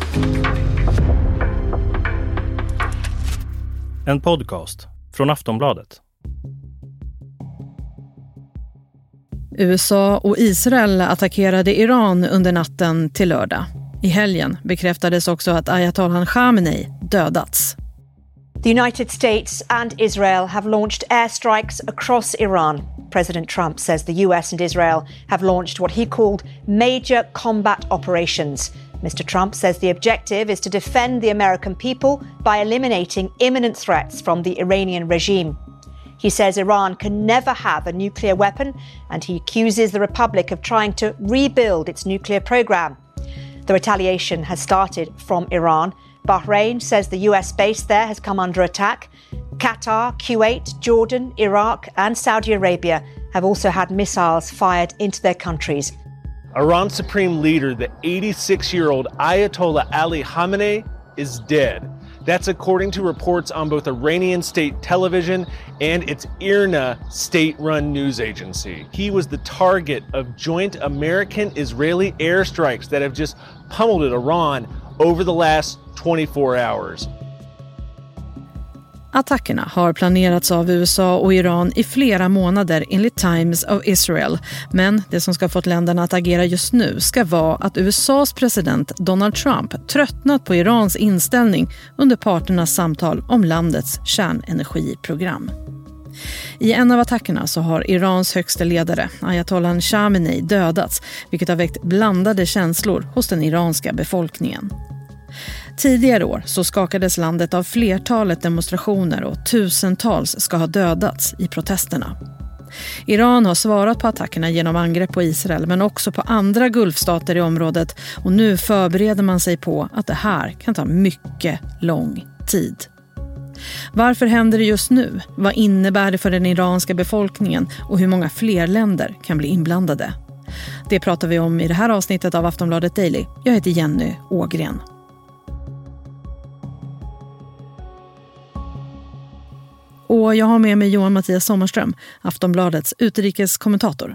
En podcast från Aftonbladet. USA och Israel attackerade Iran under natten till lördag. I helgen bekräftades också att ayatollah Khamenei dödats. The United States and Israel have launched airstrikes across Iran. President Trump says the US and Israel have launched what he called major combat operations. Mr. Trump says the objective is to defend the American people by eliminating imminent threats from the Iranian regime. He says Iran can never have a nuclear weapon, and he accuses the Republic of trying to rebuild its nuclear program. The retaliation has started from Iran. Bahrain says the US base there has come under attack. Qatar, Kuwait, Jordan, Iraq and Saudi Arabia have also had missiles fired into their countries. Iran's supreme leader, the 86-year-old Ayatollah Ali Khamenei, is dead. That's according to reports on both Iranian state television and its IRNA state-run news agency. He was the target of joint American-Israeli airstrikes that have just pummeled Iran over the last 24 hours. Attackerna har planerats av USA och Iran i flera månader enligt Times of Israel. Men det som ska fått länderna att agera just nu ska vara att USAs president Donald Trump tröttnat på Irans inställning under parternas samtal om landets kärnenergiprogram. I en av attackerna så har Irans högsta ledare, ayatollah Khamenei, dödats, vilket har väckt blandade känslor hos den iranska befolkningen. Tidigare år så skakades landet av flertalet demonstrationer och tusentals ska ha dödats i protesterna. Iran har svarat på attackerna genom angrepp på Israel men också på andra gulfstater i området, och nu förbereder man sig på att det här kan ta mycket lång tid. Varför händer det just nu? Vad innebär det för den iranska befolkningen och hur många fler länder kan bli inblandade? Det pratar vi om i det här avsnittet av Aftonbladet Daily. Jag heter Jenny Ågren. Och jag har med mig Johan Mattias Sommarström, Aftonbladets utrikeskommentator.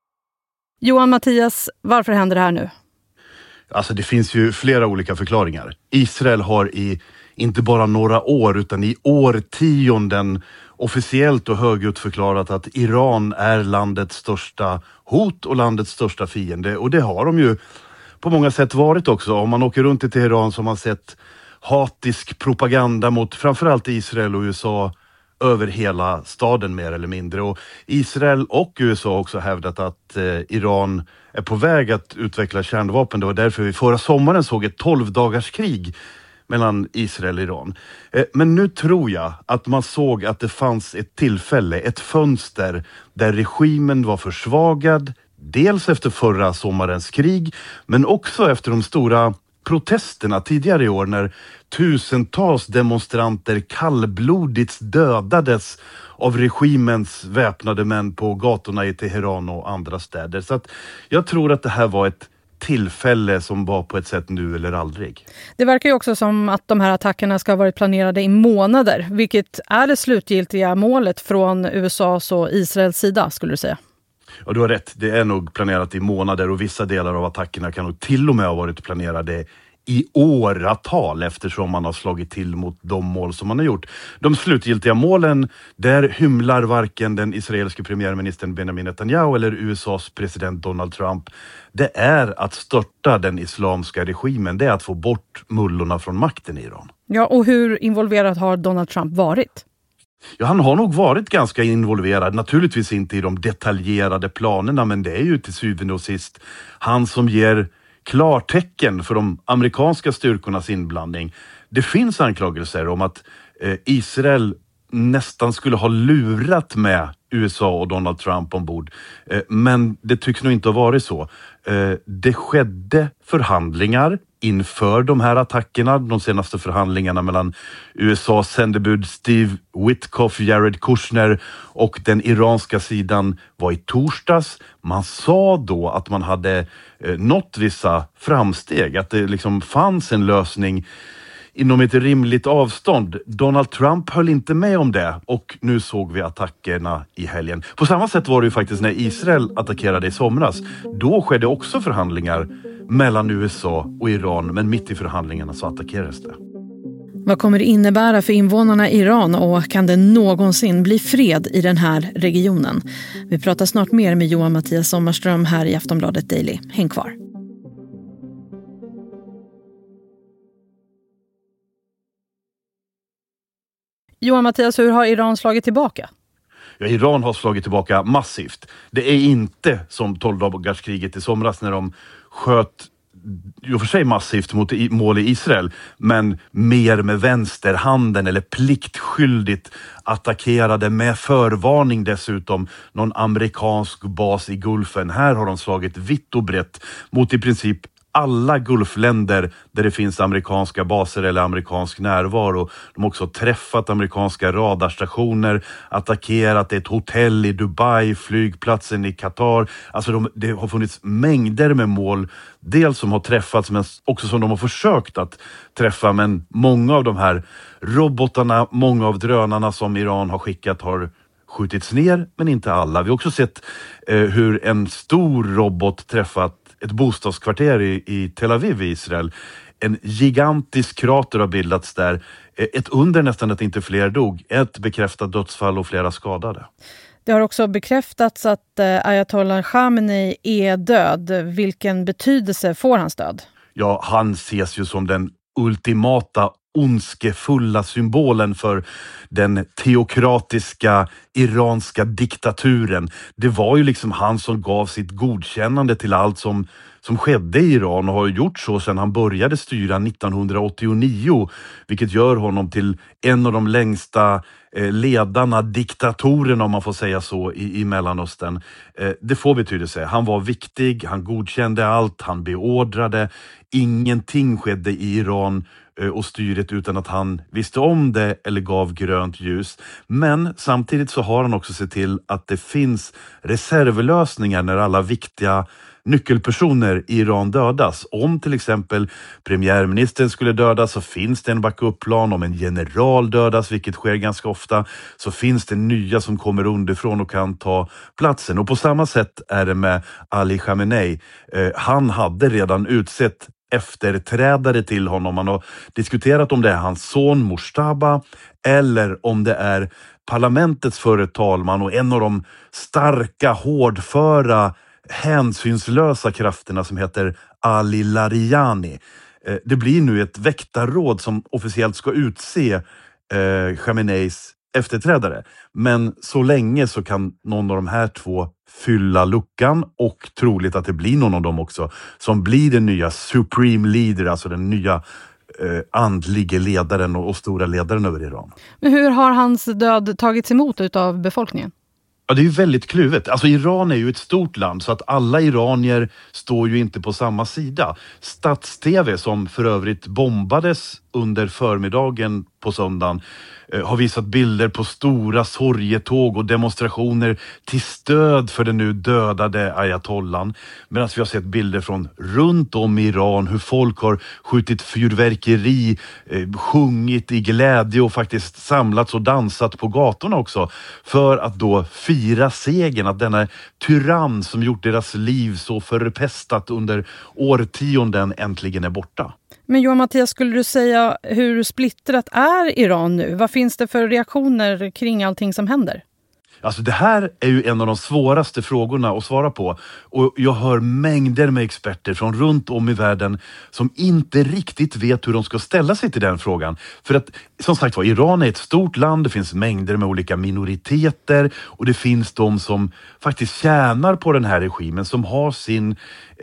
Johan Mattias, varför händer det här nu? Alltså det finns ju flera olika förklaringar. Israel har i inte bara några år utan i årtionden officiellt och högljutt förklarat att Iran är landets största hot och landets största fiende. Och det har de ju på många sätt varit också. Om man åker runt i Teheran så har man sett hatisk propaganda mot framförallt Israel och USA över hela staden mer eller mindre. Och Israel och USA har också hävdat att Iran är på väg att utveckla kärnvapen. Det var därför vi förra sommaren såg ett 12-dagars krig mellan Israel och Iran. Men nu tror jag att man såg att det fanns ett tillfälle, ett fönster där regimen var försvagad. Dels efter förra sommarens krig men också efter de stora protesterna tidigare i år när tusentals demonstranter kallblodigt dödades av regimens väpnade män på gatorna i Teheran och andra städer. Så att jag tror att det här var ett tillfälle som var på ett sätt nu eller aldrig. Det verkar ju också som att de här attackerna ska ha varit planerade i månader, vilket är det slutgiltiga målet från USAs och Israels sida, skulle du säga? Ja, du har rätt. Det är nog planerat i månader och vissa delar av attackerna kan nog till och med ha varit planerade i åratal eftersom man har slagit till mot de mål som man har gjort. De slutgiltiga målen, där hymlar varken den israeliske premiärministern Benjamin Netanyahu eller USAs president Donald Trump. Det är att störta den islamska regimen. Det är att få bort mullorna från makten i Iran. Ja, och hur involverad har Donald Trump varit? Ja, han har nog varit ganska involverad. Naturligtvis inte i de detaljerade planerna, men det är ju till syvende och sist han som ger klartecken för de amerikanska styrkornas inblandning. Det finns anklagelser om att Israel nästan skulle ha lurat med USA och Donald Trump ombord. Men det tycks nog inte ha varit så. Det skedde förhandlingar inför de här attackerna, de senaste förhandlingarna mellan USAs sändebud Steve Witkoff, Jared Kushner och den iranska sidan var i torsdags. Man sa då att man hade nått vissa framsteg, att det liksom fanns en lösning inom ett rimligt avstånd. Donald Trump höll inte med om det och nu såg vi attackerna i helgen. På samma sätt var det ju faktiskt när Israel attackerade i somras. Då skedde också förhandlingar mellan USA och Iran, men mitt i förhandlingarna så attackerades det. Vad kommer det innebära för invånarna i Iran och kan det någonsin bli fred i den här regionen? Vi pratar snart mer med Johan Mattias Sommarström här i Aftonbladet Daily. Häng kvar. Johan Mattias, hur har Iran slagit tillbaka? Ja, Iran har slagit tillbaka massivt. Det är inte som 12-dagarskriget i somras när de sköt i och för sig massivt mot mål i Israel, men mer med vänsterhanden eller pliktskyldigt attackerade med förvarning dessutom någon amerikansk bas i Gulfen. Här har de slagit vitt och brett mot i princip alla Gulfländer där det finns amerikanska baser eller amerikansk närvaro. De har också träffat amerikanska radarstationer, attackerat ett hotell i Dubai, flygplatsen i Qatar. Alltså det har funnits mängder med mål, dels som har träffats men också som de har försökt att träffa. Men många av de här robotarna, många av drönarna som Iran har skickat har skjutits ner, men inte alla. Vi har också sett hur en stor robot träffat ett bostadskvarter i Tel Aviv i Israel. En gigantisk krater har bildats där. Ett under nästan att inte fler dog. Ett bekräftat dödsfall och flera skadade. Det har också bekräftats att Ayatollah Khamenei är död. Vilken betydelse får hans död? Ja, han ses ju som den ultimata ondskefulla symbolen för den teokratiska iranska diktaturen. Det var ju liksom han som gav sitt godkännande till allt som skedde i Iran och har gjort så sedan han började styra 1989, vilket gör honom till en av de längsta ledarna, diktatorerna om man får säga så, i Mellanöstern. Det får betydelse. Han var viktig, han godkände allt, han beordrade. Ingenting skedde i Iran och styret utan att han visste om det eller gav grönt ljus. Men samtidigt så har han också sett till att det finns reservlösningar när alla viktiga nyckelpersoner i Iran dödas. Om till exempel premiärministern skulle dödas så finns det en backup-plan. Om en general dödas, vilket sker ganska ofta, så finns det nya som kommer underifrån och kan ta platsen. Och på samma sätt är det med Ali Khamenei. Han hade redan utsett efterträdare till honom. Man har diskuterat om det är hans son Mujtaba eller om det är parlamentets förre talman och en av de starka, hårdföra, hänsynslösa krafterna som heter Ali Larijani. Det blir nu ett väktarråd som officiellt ska utse Khameneis efterträdare. Men så länge så kan någon av de här två fylla luckan och troligt att det blir någon av dem också som blir den nya Supreme Leader, alltså den nya andlige ledaren och stora ledaren över Iran. Men hur har hans död tagits emot utav befolkningen? Ja, det är ju väldigt kluvet. Alltså Iran är ju ett stort land så att alla iranier står ju inte på samma sida. Stats-TV, som för övrigt bombades under förmiddagen på söndagen, har visat bilder på stora sorgetåg och demonstrationer till stöd för den nu dödade ayatollan. Medan vi har sett bilder från runt om i Iran hur folk har skjutit fyrverkeri, sjungit i glädje och faktiskt samlats och dansat på gatorna också. För att då fira segern, att denna tyrann som gjort deras liv så förpestat under årtionden äntligen är borta. Men Johan Mattias, skulle du säga hur splittrat är Iran nu? Vad finns det för reaktioner kring allting som händer? Alltså det här är ju en av de svåraste frågorna att svara på. Och jag hör mängder med experter från runt om i världen som inte riktigt vet hur de ska ställa sig till den frågan. För att, som sagt var, Iran är ett stort land, det finns mängder med olika minoriteter och det finns de som faktiskt tjänar på den här regimen, som har sin,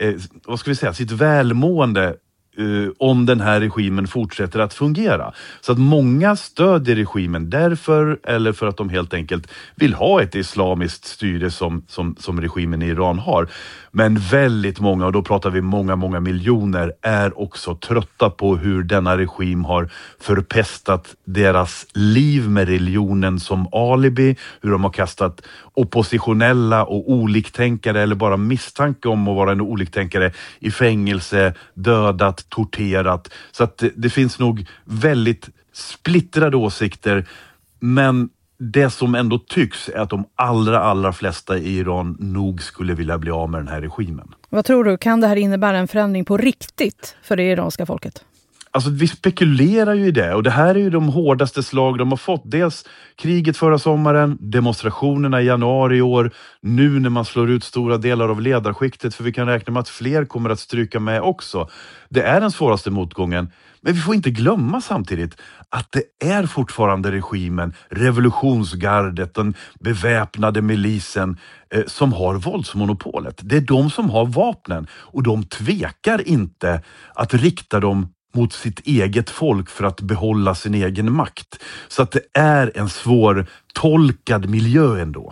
sitt välmående om den här regimen fortsätter att fungera. Så att många stödjer regimen därför, eller för att de helt enkelt vill ha ett islamiskt styre som regimen i Iran har. Men väldigt många, och då pratar vi många miljoner, är också trötta på hur denna regim har förpestat deras liv med religionen som alibi, hur de har kastat oppositionella och oliktänkare eller bara misstanke om att vara en oliktänkare i fängelse, dödat, torterat. Så att det finns nog väldigt splittrade åsikter, men det som ändå tycks är att de allra flesta i Iran nog skulle vilja bli av med den här regimen. Vad tror du? Kan det här innebära en förändring på riktigt för det iranska folket? Alltså vi spekulerar ju i det, och det här är ju de hårdaste slag de har fått. Dels kriget förra sommaren, demonstrationerna i januari i år, nu när man slår ut stora delar av ledarskiktet, för vi kan räkna med att fler kommer att stryka med också. Det är den svåraste motgången, men vi får inte glömma samtidigt att det är fortfarande regimen, revolutionsgardet, den beväpnade milisen som har våldsmonopolet. Det är de som har vapnen, och de tvekar inte att rikta dem mot sitt eget folk för att behålla sin egen makt. Så att det är en svår tolkad miljö ändå.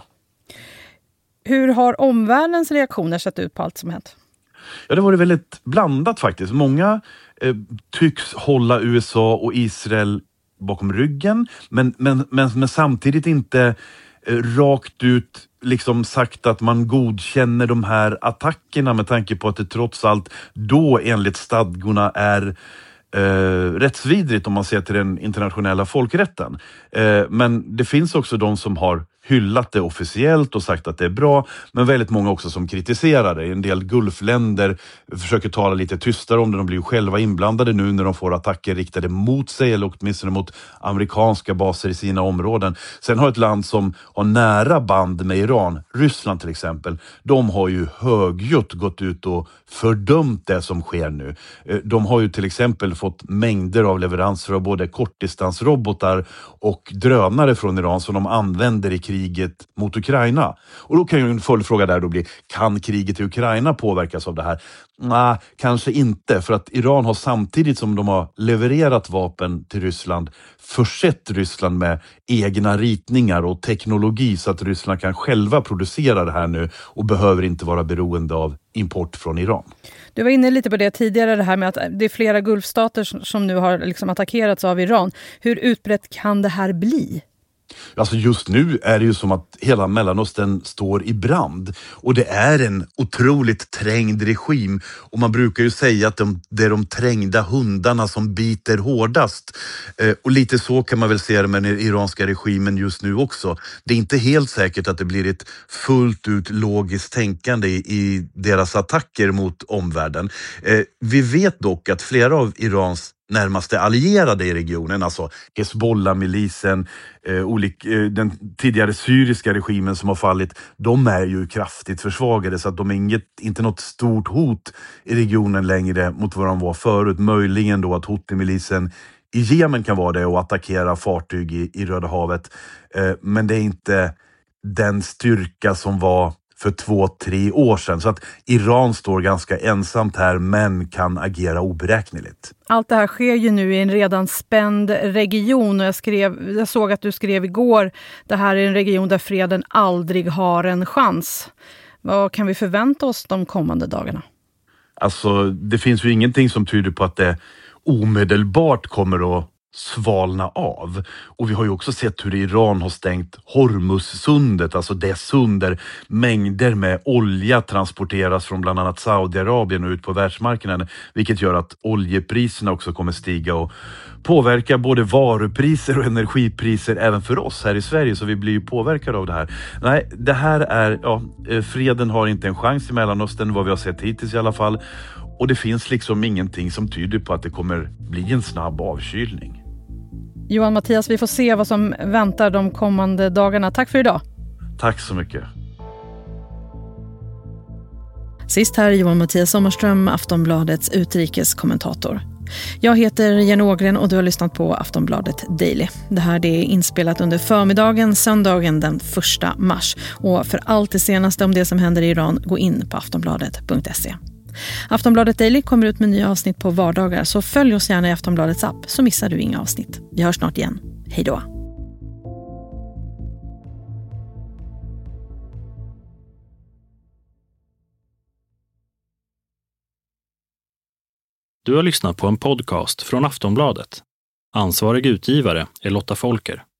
Hur har omvärldens reaktioner sett ut på allt som hänt? Ja, det var väldigt blandat faktiskt. Många tycks hålla USA och Israel bakom ryggen, men samtidigt inte rakt ut liksom sagt att man godkänner de här attackerna, med tanke på att det trots allt då enligt stadgorna är rättsvidrigt om man ser till den internationella folkrätten. Men det finns också de som har hyllat det officiellt och sagt att det är bra, men väldigt många också som kritiserar det. En del Gulfländer försöker tala lite tystare om det. De blir ju själva inblandade nu när de får attacker riktade mot sig, eller åtminstone mot amerikanska baser i sina områden. Sen har ett land som har nära band med Iran, Ryssland till exempel, de har ju högljutt gått ut och fördömt det som sker nu. De har ju till exempel fått mängder av leveranser av både kortdistansrobotar och drönare från Iran som de använder i kriget mot Ukraina. Och då kan ju en följdfråga där då bli, kan kriget i Ukraina påverkas av det här? Nej, kanske inte, för att Iran har samtidigt som de har levererat vapen till Ryssland försett Ryssland med egna ritningar och teknologi, så att Ryssland kan själva producera det här nu och behöver inte vara beroende av import från Iran. Du var inne lite på det tidigare, det här med att det är flera Gulfstater som nu har liksom attackerats av Iran. Hur utbrett kan det här bli? Alltså just nu är det ju som att hela Mellanöstern står i brand, och det är en otroligt trängd regim, och man brukar ju säga att det är de trängda hundarna som biter hårdast, och lite så kan man väl se det med den iranska regimen just nu också. Det är inte helt säkert att det blir ett fullt ut logiskt tänkande i deras attacker mot omvärlden. Vi vet dock att flera av Irans närmaste allierade i regionen, alltså Hezbollah-milisen, den tidigare syriska regimen som har fallit, de är ju kraftigt försvagade, så att de är inte något stort hot i regionen längre mot vad de var förut. Möjligen då att Houthi-milisen i Jemen kan vara det och attackera fartyg i Röda havet, men det är inte den styrka som var för 2-3 år sedan. Så att Iran står ganska ensamt här, men kan agera oberäkneligt. Allt det här sker ju nu i en redan spänd region, och jag såg att du skrev igår, det här är en region där freden aldrig har en chans. Vad kan vi förvänta oss de kommande dagarna? Alltså, det finns ju ingenting som tyder på att det omedelbart kommer att svalna av. Och vi har ju också sett hur Iran har stängt Hormuzsundet, alltså det sund där mängder med olja transporteras från bland annat Saudiarabien och ut på världsmarknaden, vilket gör att oljepriserna också kommer stiga och påverka både varupriser och energipriser även för oss här i Sverige, så vi blir ju påverkade av det här. Nej, det här är, freden har inte en chans i Mellanöstern, vad vi har sett hittills i alla fall. Och det finns liksom ingenting som tyder på att det kommer bli en snabb avkylning. Johan Mattias, vi får se vad som väntar de kommande dagarna. Tack för idag. Tack så mycket. Sist här Johan Mattias Sommarström, Aftonbladets utrikeskommentator. Jag heter Jenny Ågren och du har lyssnat på Aftonbladet Daily. Det här är inspelat under förmiddagen, söndagen den 1 mars. Och för allt det senaste om det som händer i Iran, gå in på aftonbladet.se. Aftonbladet Daily kommer ut med nya avsnitt på vardagar, så följ oss gärna i Aftonbladets app så missar du inga avsnitt. Vi hörs snart igen. Hej då! Du har lyssnat på en podcast från Aftonbladet. Ansvarig utgivare är Lotta Folker.